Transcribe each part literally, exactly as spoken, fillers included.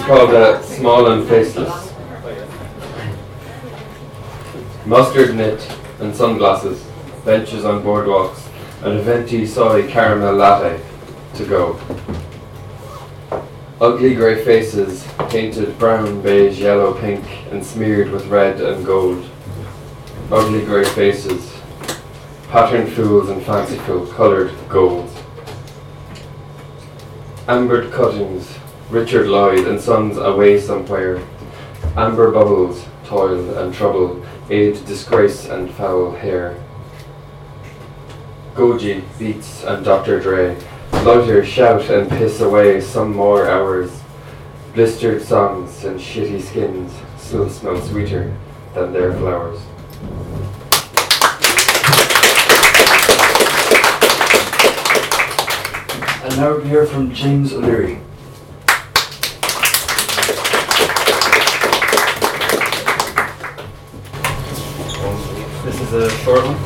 called uh, Small and Faceless. Mustard knit and sunglasses, benches on boardwalks, and a venti soy caramel latte to go. Ugly grey faces, painted brown, beige, yellow, pink, and smeared with red and gold. Ugly grey faces, patterned fools and fanciful coloured gold. Ambered cuttings, Richard Lloyd and Sons away somewhere. Amber bubbles, toil and trouble, aid disgrace and foul hair. Goji, Beats and Doctor Dre, loiter, shout and piss away some more hours. Blistered songs and shitty skins still smell sweeter than their flowers. And now we hear from James O'Leary. This is a short one.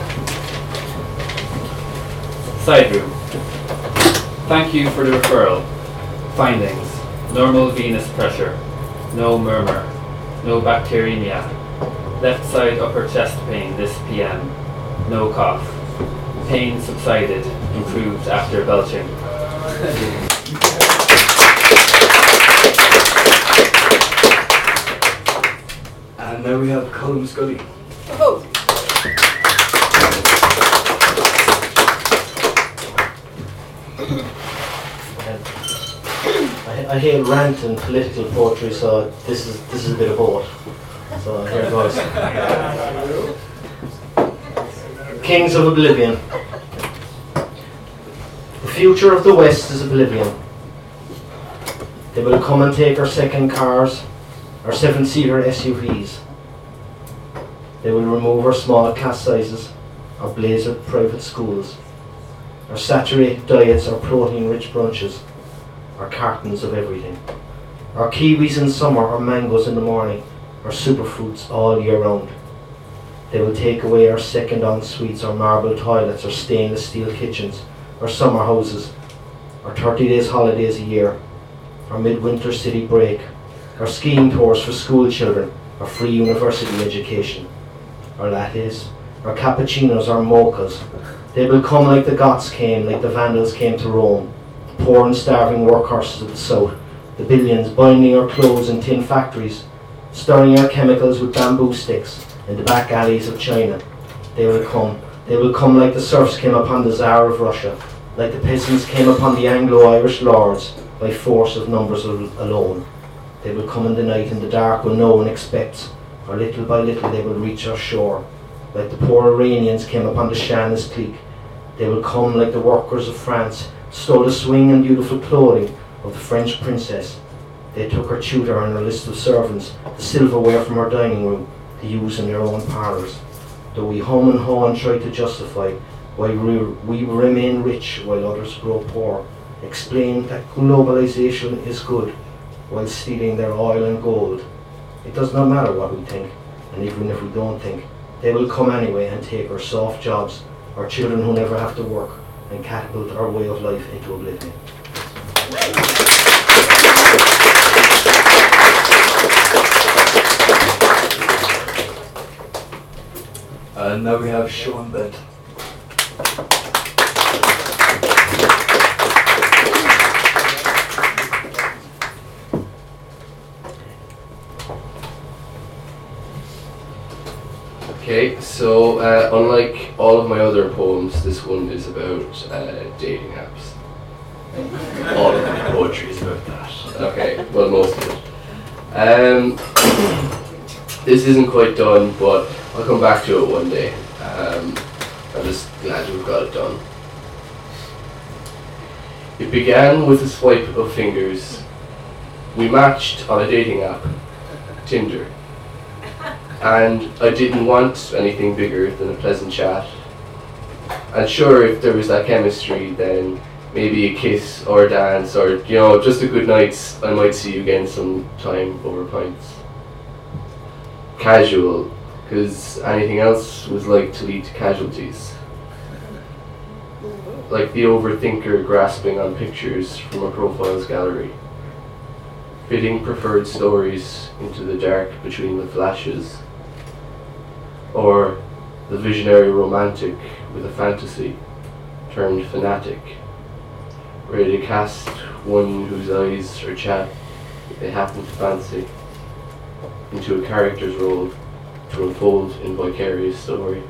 Side room. Thank you for the referral. Findings. Normal venous pressure. No murmur. No bacteremia. Left side upper chest pain this P M. No cough. Pain subsided. Improved after belching. And now we have Colm Scully. Oh. I, I hear rant and political poetry, so this is this is a bit of both. So here it goes. Kings of Oblivion. The future of the West is oblivion. They will come and take our second cars, our seven-seater S U Vs. They will remove our small class sizes, our blazered private schools, our saturated diets, our protein-rich brunches, our cartons of everything. Our kiwis in summer, our mangoes in the morning, our superfruits all year round. They will take away our second en-suites, our marble toilets, our stainless steel kitchens, our summer houses, our thirty days holidays a year, our midwinter city break, our skiing tours for school children, our free university education, our lattes, our cappuccinos, our mochas. They will come like the Goths came, like the Vandals came to Rome, the poor and starving workhorses of the south, the billions binding our clothes in tin factories, stirring our chemicals with bamboo sticks in the back alleys of China. They will come. They will come like the serfs came upon the Tsar of Russia, like the peasants came upon the Anglo-Irish lords by force of numbers al- alone. They will come in the night, in the dark, when no one expects, or little by little they will reach our shore, like the poor Iranians came upon the Shah's clique. They will come like the workers of France, stole the swing and beautiful clothing of the French princess. They took her tutor and her list of servants, the silverware from her dining room, to use in their own parlours. Though we hum and haw and try to justify why we, we remain rich while others grow poor, explain that globalization is good while stealing their oil and gold. It does not matter what we think, and even if we don't think, they will come anyway and take our soft jobs, our children who never have to work, and catapult our way of life into oblivion. And now we have Sean Bent. Okay, so uh, unlike all of my other poems, this one is about uh, dating apps. All of the poetry is about that. Okay, well, most of it. Um, this isn't quite done, but I'll come back to it one day. Um, I'm just glad we've got it done. It began with a swipe of fingers. We matched on a dating app, Tinder. And I didn't want anything bigger than a pleasant chat. And sure, if there was that chemistry, then maybe a kiss or a dance or, you know, just a good night's, I might see you again sometime over pints. Casual, because anything else was like to lead to casualties. Like the overthinker grasping on pictures from a profiles gallery. fitting preferred stories into the dark between the flashes, or the visionary romantic with a fantasy turned fanatic, ready to cast one whose eyes or chat they happen to fancy into a character's role to unfold in vicarious story.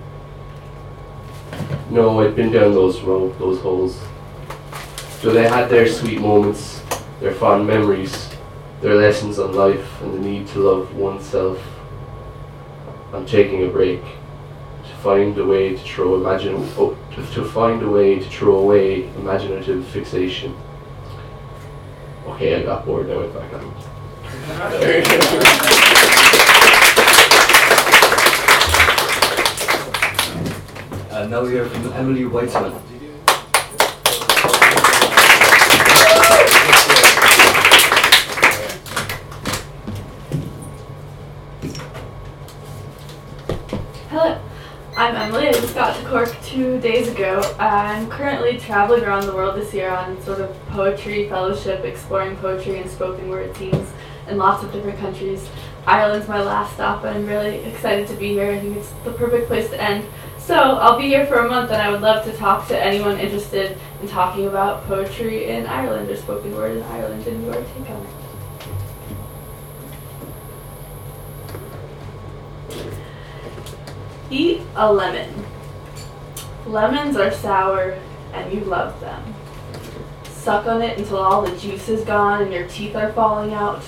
No, I'd been down those ro- those holes. So they had their sweet moments, their fond memories, their lessons on life and the need to love oneself. I'm taking a break to find a way to throw imagine oh, to, to find a way to throw away imaginative fixation. Okay, I got bored. I went back on. And now we hear from Emily Weitzman. Hello, I'm Emily. I just got to Cork two days ago. I'm currently traveling around the world this year on sort of poetry fellowship, exploring poetry and spoken word themes in lots of different countries. Ireland's my last stop, and I'm really excited to be here. I think it's the perfect place to end. So I'll be here for a month, and I would love to talk to anyone interested in talking about poetry in Ireland or spoken word in Ireland and your take on it. Eat a lemon. Lemons are sour, and you love them. Suck on it until all the juice is gone and your teeth are falling out.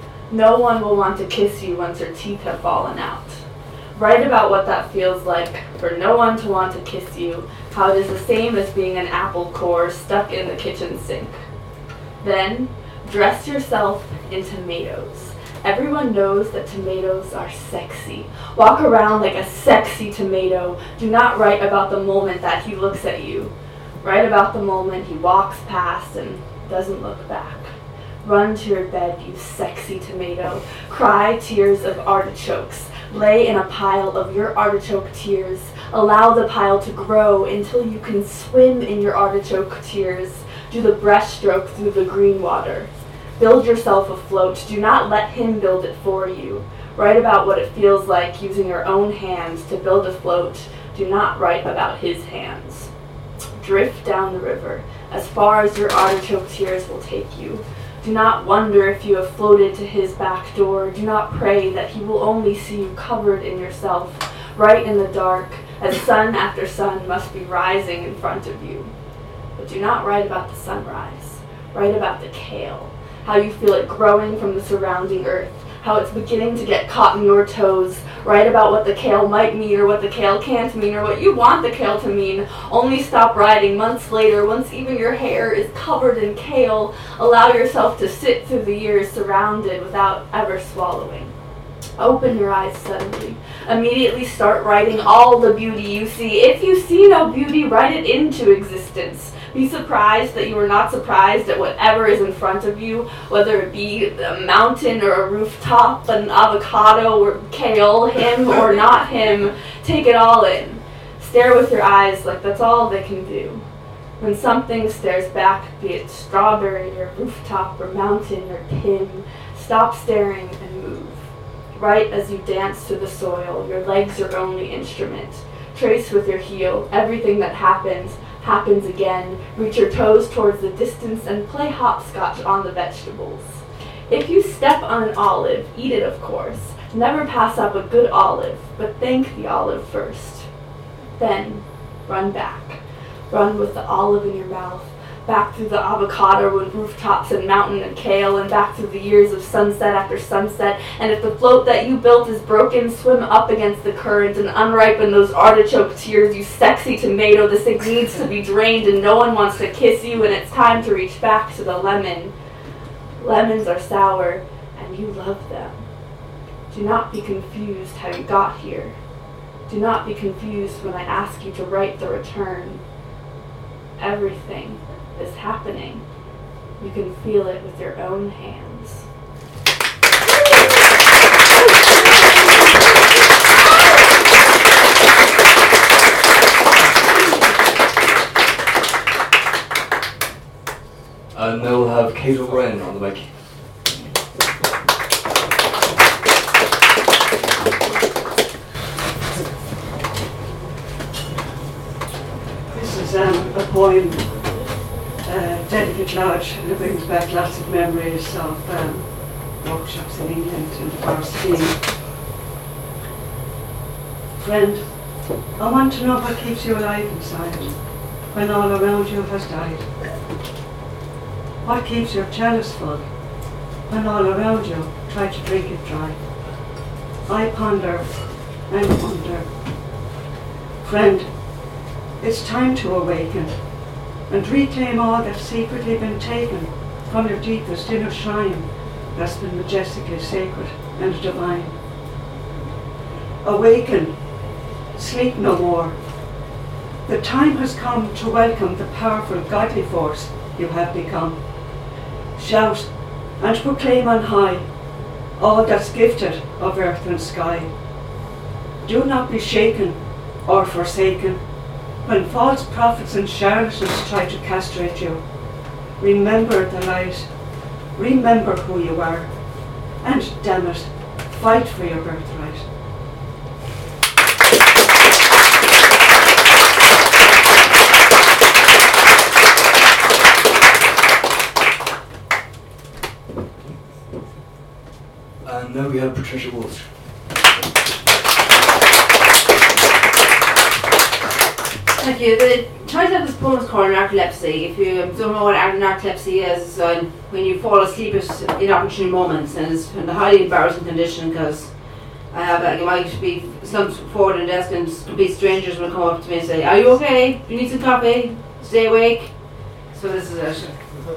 No one will want to kiss you once your teeth have fallen out. Write about what that feels like for no one to want to kiss you, how it is the same as being an apple core stuck in the kitchen sink. Then, dress yourself in tomatoes. Everyone knows that tomatoes are sexy. Walk around like a sexy tomato. Do not write about the moment that he looks at you. Write about the moment he walks past and doesn't look back. Run to your bed, you sexy tomato. Cry tears of artichokes. Lay in a pile of your artichoke tears. Allow the pile to grow until you can swim in your artichoke tears. Do the breaststroke through the green water. Build yourself afloat. Do not let him build it for you. Write about what it feels like using your own hands to build a float. Do not write about his hands. Drift down the river as far as your artichoke tears will take you. Do not wonder if you have floated to his back door. Do not pray that he will only see you covered in yourself, right in the dark, as sun after sun must be rising in front of you. But do not write about the sunrise. Write about the kale. How you feel it growing from the surrounding earth, how it's beginning to get caught in your toes. Write about what the kale might mean or what the kale can't mean or what you want the kale to mean. Only stop writing months later, once even your hair is covered in kale. Allow yourself to sit through the years surrounded without ever swallowing. Open your eyes suddenly. Immediately start writing all the beauty you see. If you see no beauty, write it into existence. Be surprised that you are not surprised at whatever is in front of you, whether it be a mountain or a rooftop, an avocado or kale, him or not him. Take it all in. Stare with your eyes like that's all they can do. When something stares back, be it strawberry or rooftop or mountain or him, stop staring and move. Write as you dance to the soil, your legs your only instrument. Trace with your heel everything that happens, happens again. Reach your toes towards the distance and play hopscotch on the vegetables. If you step on an olive, eat it of course. Never pass up a good olive, but thank the olive first. Then, run back. Run with the olive in your mouth. Back through the avocado and rooftops and mountain and kale, and back through the years of sunset after sunset. And if the float that you built is broken, swim up against the current and unripen those artichoke tears, you sexy tomato. This thing needs to be drained and no one wants to kiss you, and it's time to reach back to the lemon. Lemons are sour, and you love them. Do not be confused how you got here. Do not be confused when I ask you to write the return. Everything is happening. You can feel it with your own hands. And now we'll have Kate O'Brien on the mic. poem, uh, Delicate Lodge, and it brings back lots of memories of um, workshops in England and varsity. Friend, I want to know what keeps you alive inside when all around you has died. What keeps your chalice full when all around you try to drink it dry? I ponder and wonder. Friend, it's time to awaken and reclaim all that's secretly been taken from your deepest inner shrine that's been majestically sacred and divine. Awaken, sleep no more. The time has come to welcome the powerful godly force you have become. Shout and proclaim on high all that's gifted of earth and sky. Do not be shaken or forsaken when false prophets and charlatans try to castrate you. Remember the light, remember who you are, and damn it, fight for your birthright. And now we have Patricia Walsh. Thank you. The title of this poem is called Narcolepsy. If you don't know what narcolepsy is, it's uh, when you fall asleep at inopportune moments, and it's in a highly embarrassing condition because I have, like, I might be slumped forward in the desk and complete strangers will come up to me and say, "Are you okay? Do you need some coffee? Stay awake?" So this is it.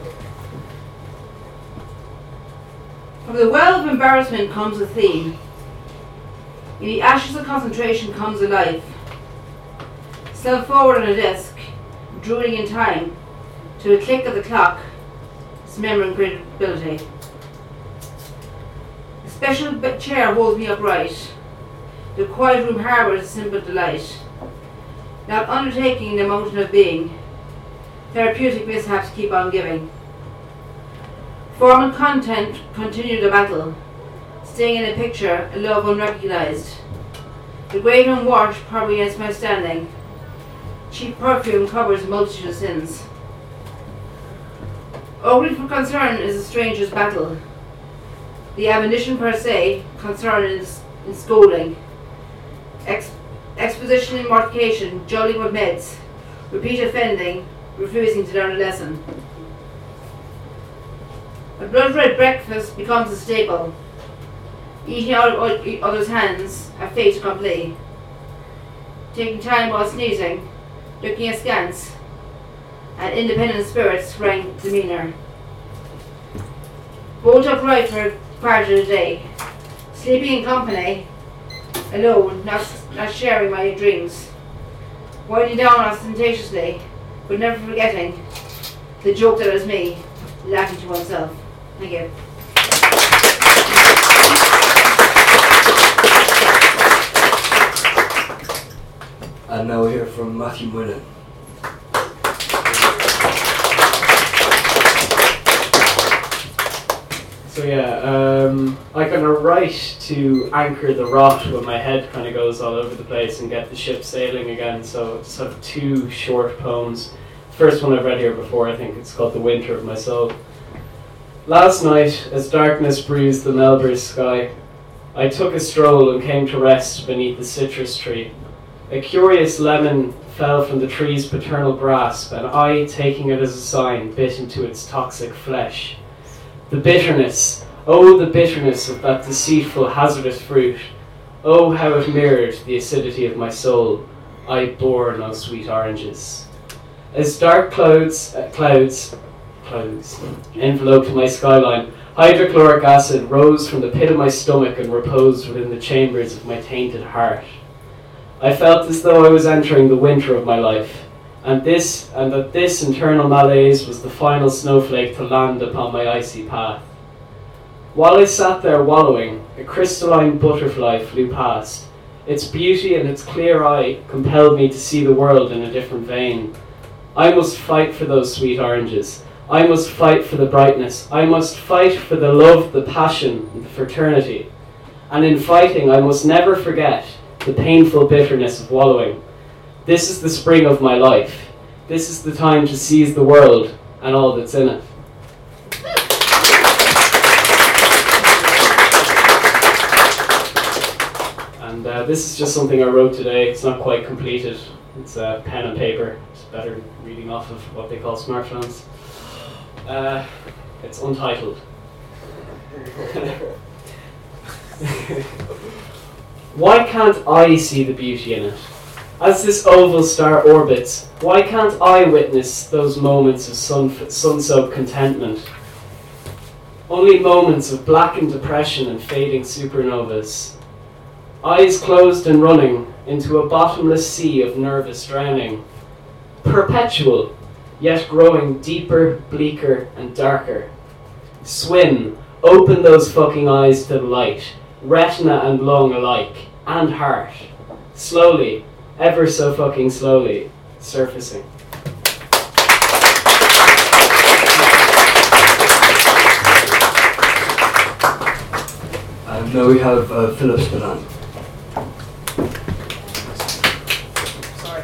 From the well of embarrassment comes a theme. In the ashes of concentration comes a life. Slumped forward on a desk, drooling in time to the click of the clock, its memory and credibility. A special chair holds me upright. The quiet room harbours a simple delight. Not undertaking the motion of being, therapeutic mishaps keep on giving. Form and content continue the battle, staying in a picture, a love unrecognised. The great unwashed probably against my standing. Cheap perfume covers a multitude of sins. Only for concern is a stranger's battle. The admonition per se, concern is in scolding. Ex exposition in mortification, jolling with meds. Repeat offending, refusing to learn a lesson. A blood red breakfast becomes a staple. Eating out of others' hands, a fait accompli. Taking time while sneezing, looking askance, and independent spirits rank demeanour. Bolt upright for part of the day, sleeping in company, alone, not, not sharing my dreams, winding down ostentatiously, but never forgetting the joke that is me, laughing to oneself. Thank you. And now we hear from Matthew Moylan. So yeah, um, I kind of write to anchor the rot when my head kind of goes all over the place and get the ship sailing again. So I just have two short poems. The first one I've read here before, I think it's called The Winter of My Soul. Last night, as darkness bruised the Melbourne sky, I took a stroll and came to rest beneath the citrus tree. A curious lemon fell from the tree's paternal grasp, and I, taking it as a sign, bit into its toxic flesh. The bitterness, oh the bitterness of that deceitful, hazardous fruit. Oh how it mirrored the acidity of my soul. I bore no sweet oranges. As dark clouds, uh, clouds, clouds enveloped my skyline, hydrochloric acid rose from the pit of my stomach and reposed within the chambers of my tainted heart. I felt as though I was entering the winter of my life, and this and that this internal malaise was the final snowflake to land upon my icy path. While I sat there wallowing, a crystalline butterfly flew past. Its beauty and its clear eye compelled me to see the world in a different vein. I must fight for those sweet oranges. I must fight for the brightness. I must fight for the love, the passion, and the fraternity. And in fighting, I must never forget the painful bitterness of wallowing. This is the spring of my life. This is the time to seize the world and all that's in it. And uh, this is just something I wrote today. It's not quite completed. It's uh, pen and paper. It's better reading off of what they call smartphones. Uh, it's untitled. Why can't I see the beauty in it? As this oval star orbits, why can't I witness those moments of sun, sun-soaked contentment? Only moments of blackened depression and fading supernovas. Eyes closed and running into a bottomless sea of nervous drowning. Perpetual, yet growing deeper, bleaker, and darker. Swim, open those fucking eyes to the light, retina and lung alike, and heart. Slowly, ever so fucking slowly, surfacing. And now we have uh, Philip Spillane. Sorry.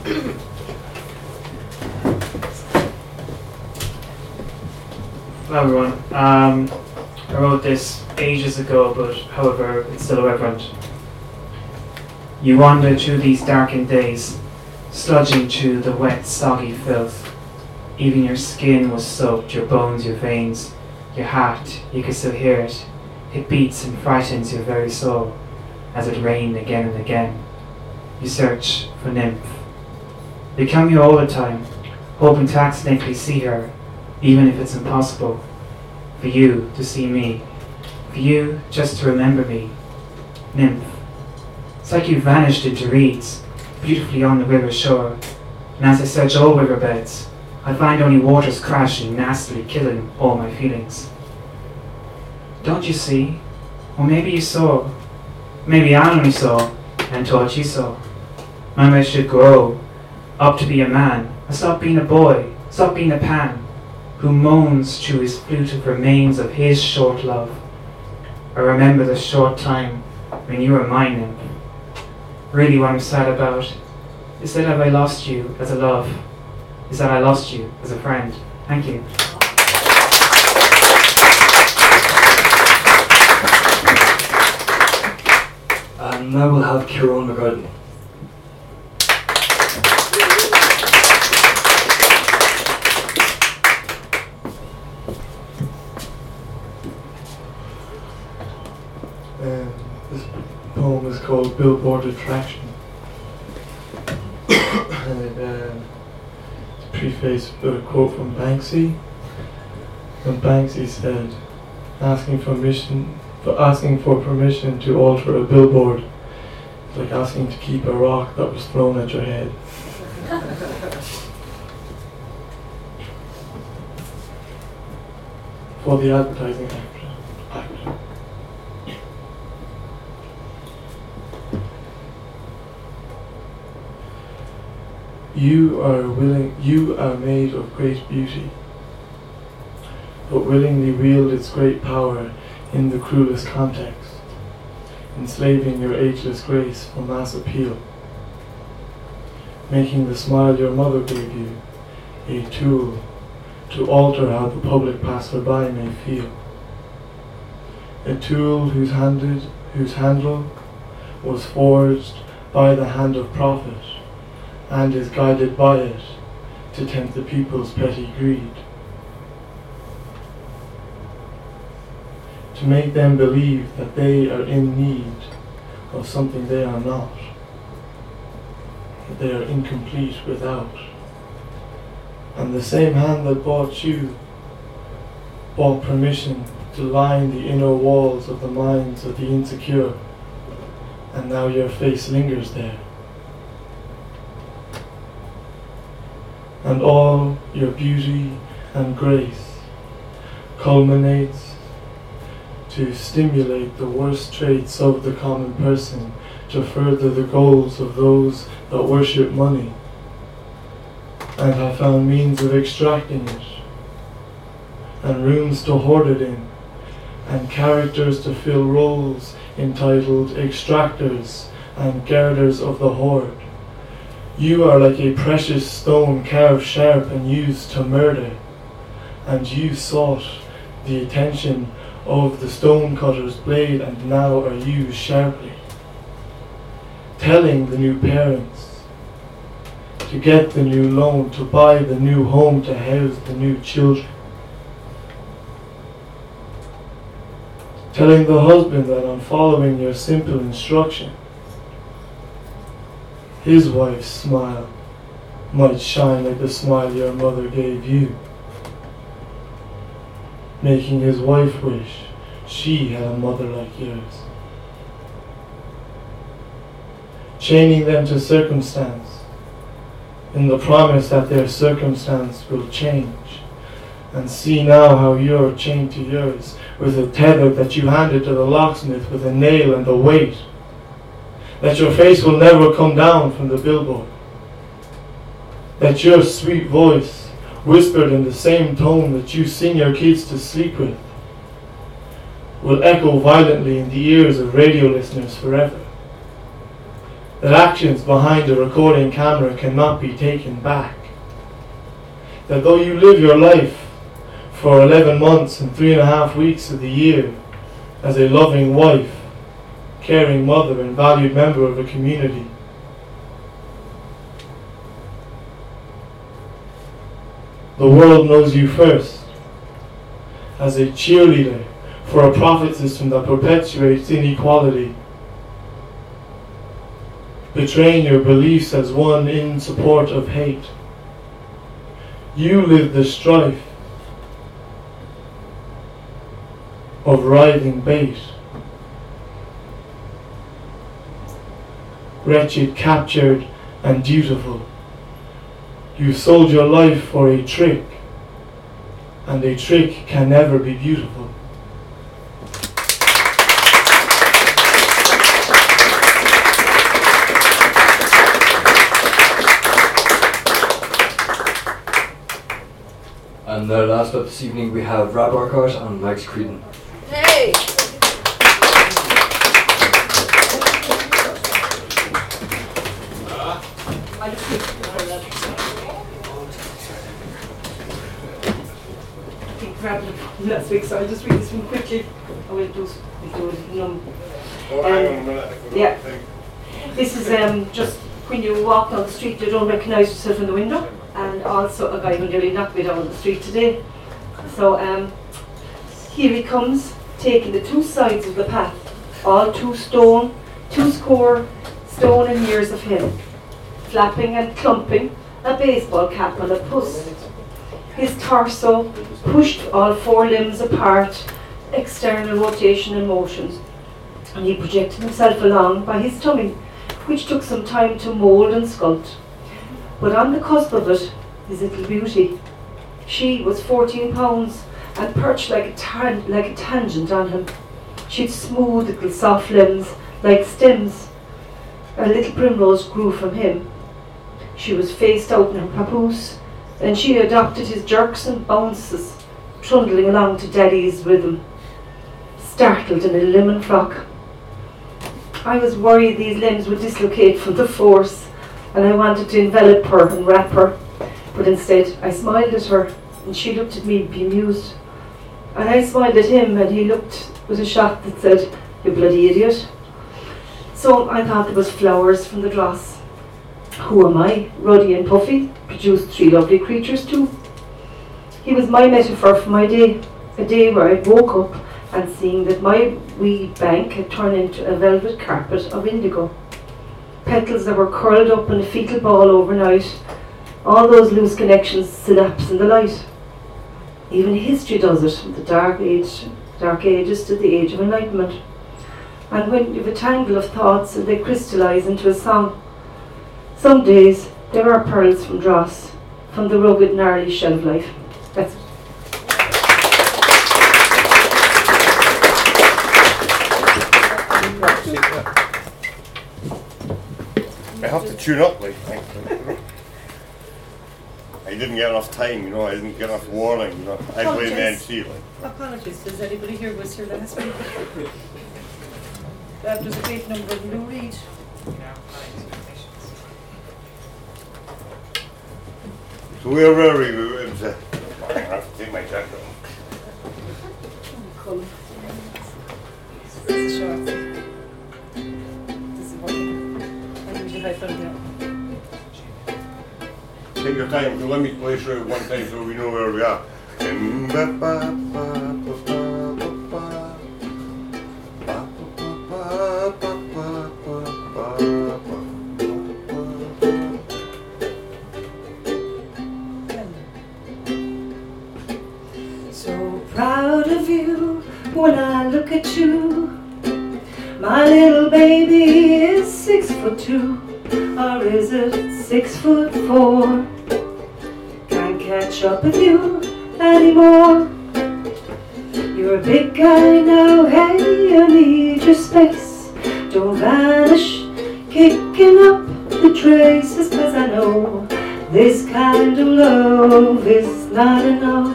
Hello everyone. Um, I wrote this ages ago, but however, it's still irreverent. You wandered through these darkened days, sludging through the wet, soggy filth. Even your skin was soaked, your bones, your veins, your heart, you could still hear it. It beats and frightens your very soul, as it rained again and again. You search for nymph. You come here all the time, hoping to accidentally see her, even if it's impossible. For you to see me, for you just to remember me. Nymph. It's like you vanished into reeds, beautifully on the river shore, and as I search all riverbeds, I find only waters crashing, nastily killing all my feelings. Don't you see? Or maybe you saw. Maybe I only saw, and thought you saw. Maybe I should grow up to be a man, and stop being a boy, stop being a Pan, who moans through his flute of remains of his short love. I remember the short time when you were my nymph. Really what I'm sad about is that have I lost you as a love, is that I lost you as a friend. Thank you. And now we'll have Kieran McGardin. Um, this poem is called Billboard Attraction. And it, uh, it's prefaced with a quote from Banksy. And Banksy said, asking for permission, for asking for permission to alter a billboard is like asking to keep a rock that was thrown at your head. For the advertising actor. actor. You are willing, you are made of great beauty, but willingly wield its great power in the cruelest context, enslaving your ageless grace for mass appeal, making the smile your mother gave you a tool to alter how the public passerby may feel, a tool whose handed, whose handle was forged by the hand of prophet, and is guided by it to tempt the people's petty greed, to make them believe that they are in need of something they are not, that they are incomplete without. And the same hand that bought you bought permission to line the inner walls of the minds of the insecure, and now your face lingers there. And all your beauty and grace culminates to stimulate the worst traits of the common person, to further the goals of those that worship money and have found means of extracting it, and rooms to hoard it in, and characters to fill roles entitled extractors and girders of the hoard, You are like a precious stone carved sharp and used to murder, and you sought the attention of the stone-cutter's blade and now are used sharply, telling the new parents to get the new loan, to buy the new home, to house the new children. Telling the husband that on following your simple instruction, his wife's smile might shine like the smile your mother gave you, making his wife wish she had a mother like yours. Chaining them to circumstance, in the promise that their circumstance will change. And see now how you're chained to yours, with a tether that you handed to the locksmith with a nail and a weight. That your face will never come down from the billboard. That your sweet voice, whispered in the same tone that you sing your kids to sleep with, will echo violently in the ears of radio listeners forever. That actions behind a recording camera cannot be taken back. That though you live your life for eleven months and three and a half weeks of the year as a loving wife, caring mother and valued member of a community, the world knows you first as a cheerleader for a profit system that perpetuates inequality, betraying your beliefs as one in support of hate. You live the strife of writhing bait, wretched, captured, and dutiful. You sold your life for a trick, and a trick can never be beautiful. And uh, last up this evening we have Rab Orcott and Max Creedon. Hey! I just need to cover that. I think grabbed it last week, so I'll just read this one quickly. I will do s- we'll do it num. Oh, hang on a minute. Yeah. This is um, just when you walk down the street, you don't recognise yourself in the window. And also a guy who nearly knocked me down the street today. So um, here he comes, taking the two sides of the path, all two stone, two score stone and years of him, flapping and clumping a baseball cap on a puss. His torso pushed all four limbs apart, external rotation and motion, and he projected himself along by his tummy, which took some time to mould and sculpt. But on the cusp of it, his little beauty. She was fourteen pounds and perched like a, tan like a tangent on him. She'd smooth little soft limbs like stems. A little primrose grew from him. She was faced out in her papoose, and she adopted his jerks and bounces, trundling along to Daddy's rhythm, startled in a lemon frock. I was worried these limbs would dislocate from the force, and I wanted to envelop her and wrap her, but instead I smiled at her and she looked at me bemused, and I smiled at him and he looked with a shock that said, "You bloody idiot." So I thought there was flowers from the dross. Who am I? Ruddy and Puffy produced three lovely creatures too. He was my metaphor for my day, a day where I woke up and seeing that my wee bank had turned into a velvet carpet of indigo. Petals that were curled up in a fetal ball overnight, all those loose connections synapse in the light. Even history does it, from the dark age, dark ages to the age of enlightenment. And when you have a tangle of thoughts and they crystallise into a song, some days there are pearls from dross, from the rugged, gnarly shell of life. That's it. I have to tune up, like. I didn't get enough time, you know. I didn't get enough warning, you know. I blame the M C, like. Apologies. Does anybody here was here last week? That was a great number of Lou Reed. So where were we? We went to, I have to take my jacket off. Cool. This is short. This is working. I usually have done it. Take your time, so let me play through it one time so we know where we are. So proud of you when I look at you. My little baby is six foot two, or is it six foot four? Can't catch up with you anymore. You're a big guy now, hey, I need your space. Don't vanish, kicking up the traces, 'cause I know this kind of love is not enough.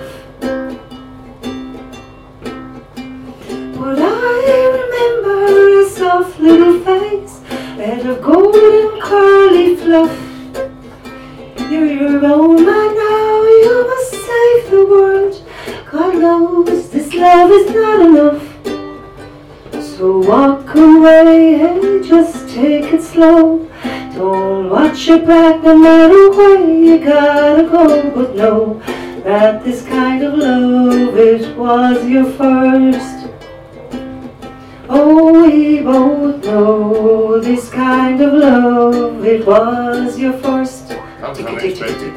But I remember a soft little face and a golden curly fluff. You're your own man now, you must save the world. God knows this love is not enough. So walk away and just take it slow. Don't watch your back no matter where you gotta go. But know that this kind of love, it was your first. Oh, we both know this kind of love, it was your first. That was unexpected.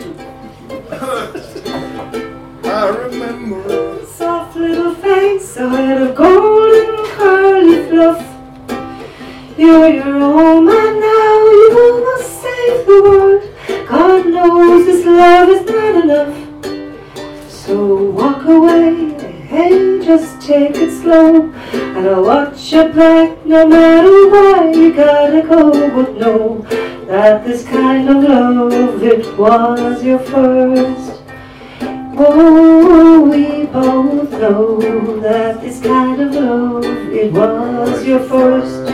I remember a soft little face, a head of golden curly fluff. You're your own man now, you must save the world. God knows this love is not enough. So walk away, hey, just take it slow. And I'll watch your back no matter where you gotta go. But know that this kind of love, it was your first. Oh, we both know that this kind of love, it was your first.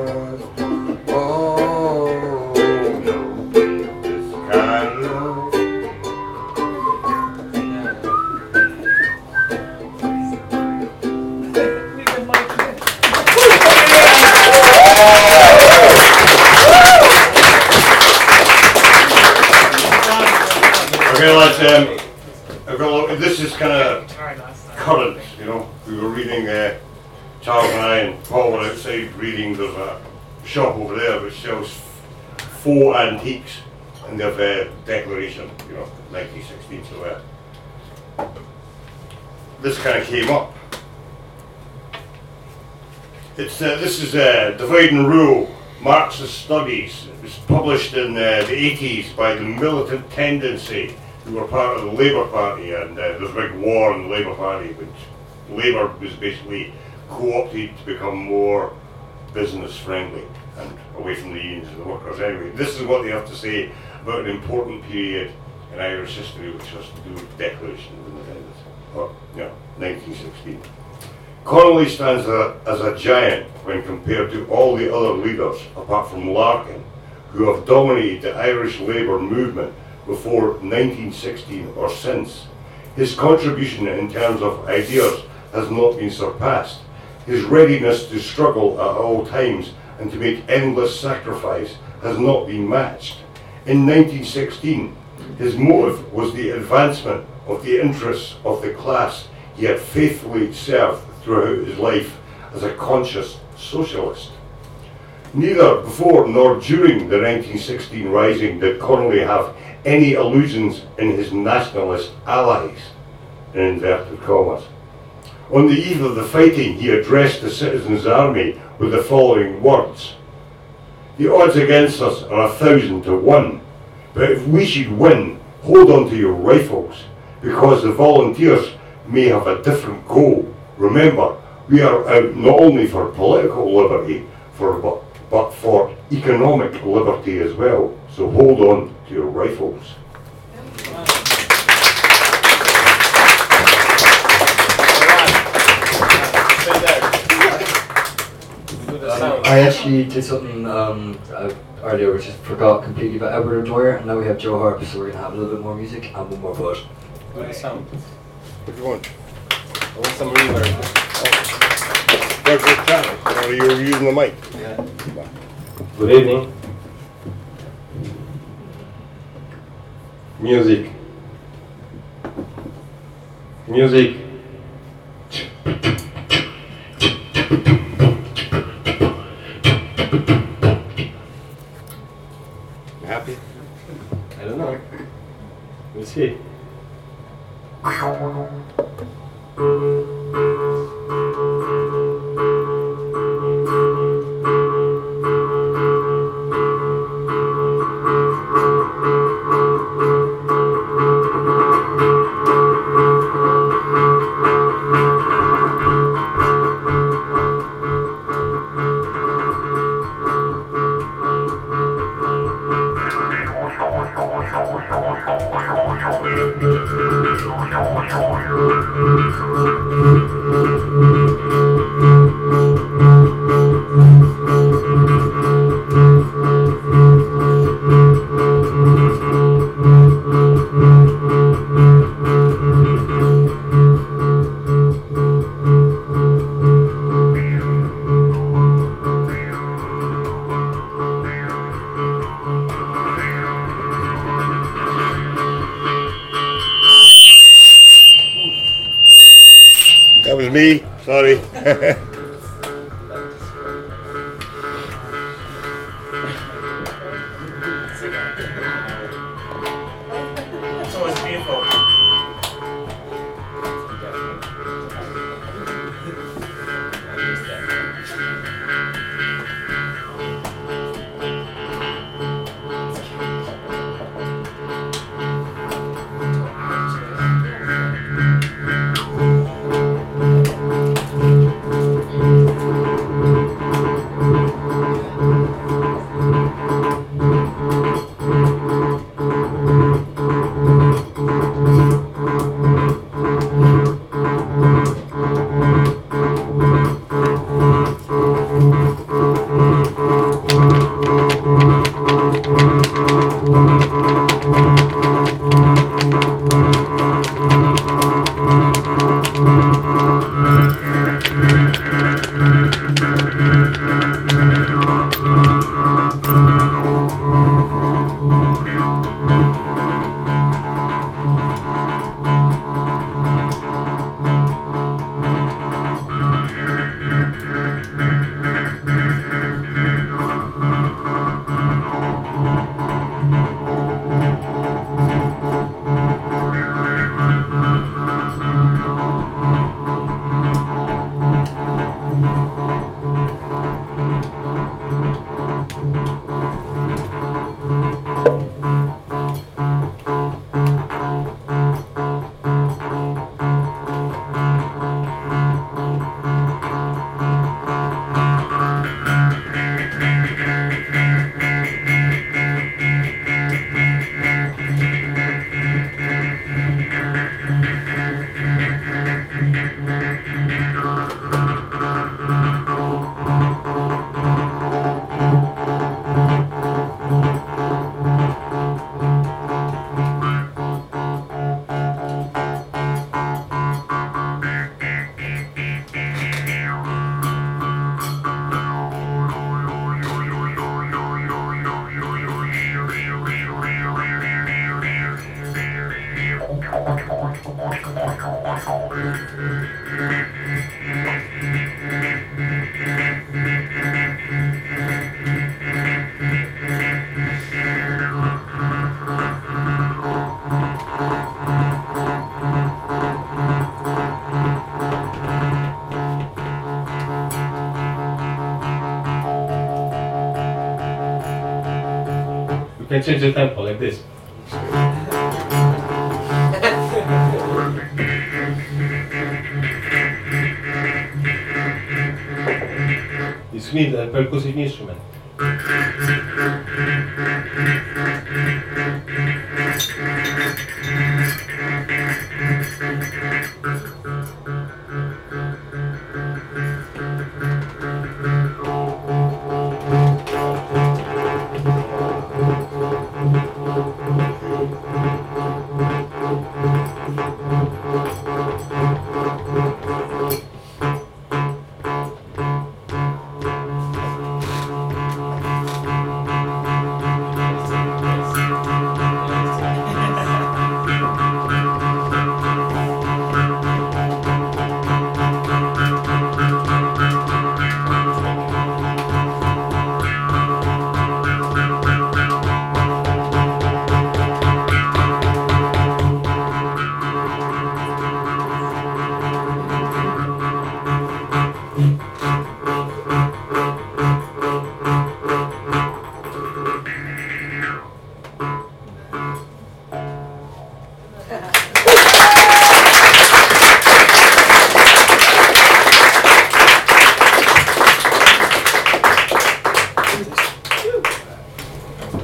Okay, lads, um, I've got a look, this is kind of current, you know. We were reading, uh, Charles and I and Paul were outside reading. There's a shop over there which sells faux antiques, and they've uh, declaration, you know, nineteen sixteen, so uh, this kind of came up. It's uh, this is uh, Divide and Rule, Marxist Studies. It was published in uh, the eighties by the Militant Tendency, who were part of the Labour Party, and uh, there was a big war in the Labour Party, which Labour was basically co-opted to become more business friendly and away from the unions and the workers. Anyway, this is what they have to say about an important period in Irish history, which has to do with the Declaration of Independence, or, you know, nineteen sixteen. Connolly stands a, as a giant when compared to all the other leaders, apart from Larkin, who have dominated the Irish labour movement before nineteen sixteen or since. His contribution in terms of ideas has not been surpassed. His readiness to struggle at all times and to make endless sacrifice has not been matched. In nineteen sixteen, his motive was the advancement of the interests of the class he had faithfully served throughout his life as a conscious socialist. Neither before nor during the nineteen sixteen Rising did Connolly have any illusions in his nationalist allies, in inverted commas. On the eve of the fighting, he addressed the Citizens' Army with the following words: "The odds against us are a thousand to one, but if we should win, hold on to your rifles, because the volunteers may have a different goal. Remember, we are out not only for political liberty, for but, but for economic liberty as well. So hold on to your rifles." I actually did something um, uh, earlier which I forgot completely about Edward and Dwyer, and now we have Joe Harp, so we're going to have a little bit more music and one more bud. What is sound? What do you want? I want some reverb. There's your channel. Or you're using the mic. Yeah. Good evening. Music. Music. You happy? I don't know. We'll see. That was me. Sorry. It's always beautiful. You can change the tempo like this. It's with a percussive instrument.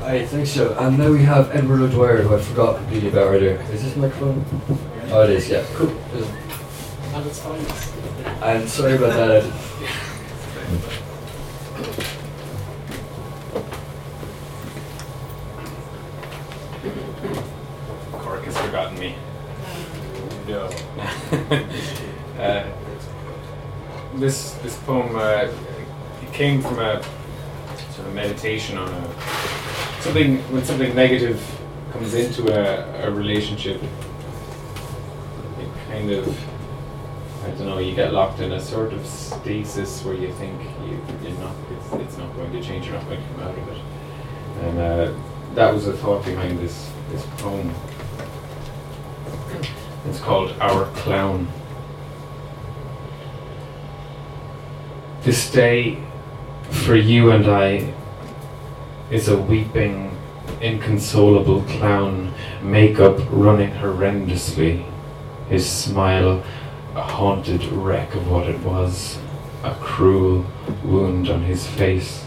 I think so. And now we have Edward O'Dwyer, who I forgot completely about earlier. Is this microphone? Oh, it is, yeah. Cool. And it's fine. I'm sorry about that. Cork has forgotten me. No. uh, this this poem uh, it came from a sort of meditation on a something when something negative comes into a, a relationship. It kind of, I don't know, you get locked in a sort of stasis where you think you, you're not, it's, it's not going to change, you're not going to come out of it. And uh, that was the thought behind this, this poem. It's called Our Clown. This day, for you and I, is a weeping, inconsolable clown, makeup running horrendously, his smile a haunted wreck of what it was, a cruel wound on his face.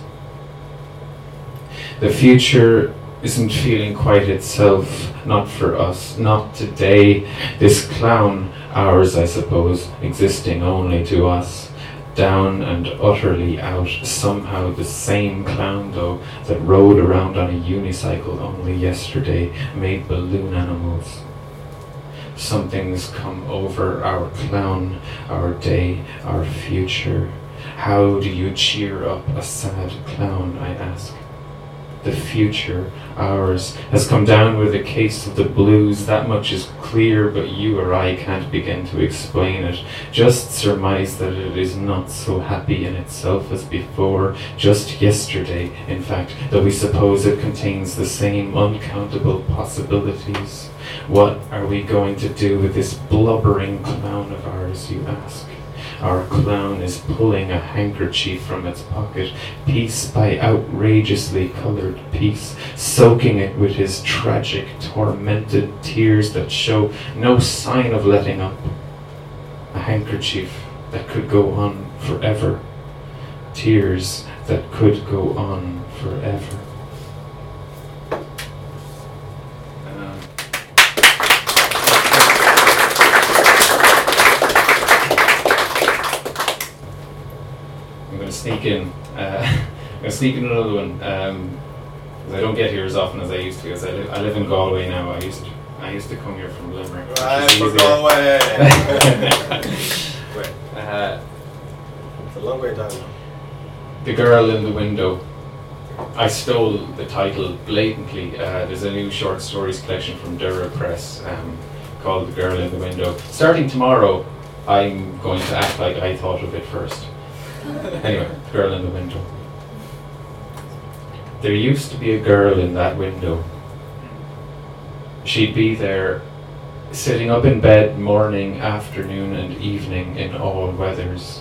The future isn't feeling quite itself, not for us, not today. This clown, ours I suppose, existing only to us, down and utterly out, somehow the same clown though, that rode around on a unicycle only yesterday, made balloon animals. Something's come over our clown, our day, our future. How do you cheer up a sad clown, I ask? The future, ours, has come down with a case of the blues. That much is clear, but you or I can't begin to explain it. Just surmise that it is not so happy in itself as before, just yesterday, in fact, though we suppose it contains the same uncountable possibilities. What are we going to do with this blubbering clown of ours, you ask? Our clown is pulling a handkerchief from its pocket, piece by outrageously colored piece, soaking it with his tragic, tormented tears that show no sign of letting up. A handkerchief that could go on forever. Tears that could go on forever. Sneak in. Uh, I'm going to sneak in another one um, because I don't get here as often as I used to. Because I, li I live in Galway now. I used to, I used to come here from Limerick. I'm from Galway. Wait. Uh, it's a long way down now. The Girl in the Window. I stole the title blatantly. Uh, there's a new short stories collection from Dura Press um, called The Girl in the Window. Starting tomorrow, I'm going to act like I thought of it first. Anyway, Girl in the Window. There used to be a girl in that window. She'd be there, sitting up in bed morning, afternoon and evening in all weathers.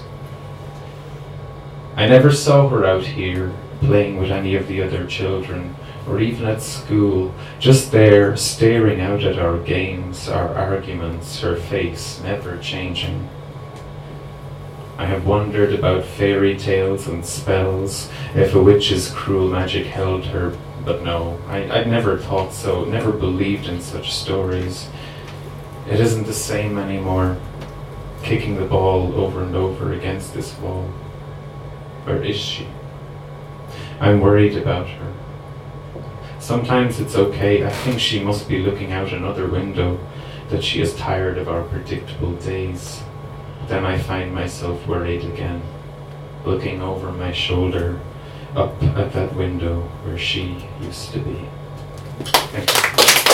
I never saw her out here, playing with any of the other children, or even at school, just there, staring out at our games, our arguments, her face never changing. I have wondered about fairy tales and spells, if a witch's cruel magic held her, but no, I, I'd never thought so, never believed in such stories. It isn't the same anymore, kicking the ball over and over against this wall. Where is she? I'm worried about her. Sometimes it's okay, I think she must be looking out another window, that she is tired of our predictable days. Then I find myself worried again, looking over my shoulder, up at that window where she used to be. Thank you.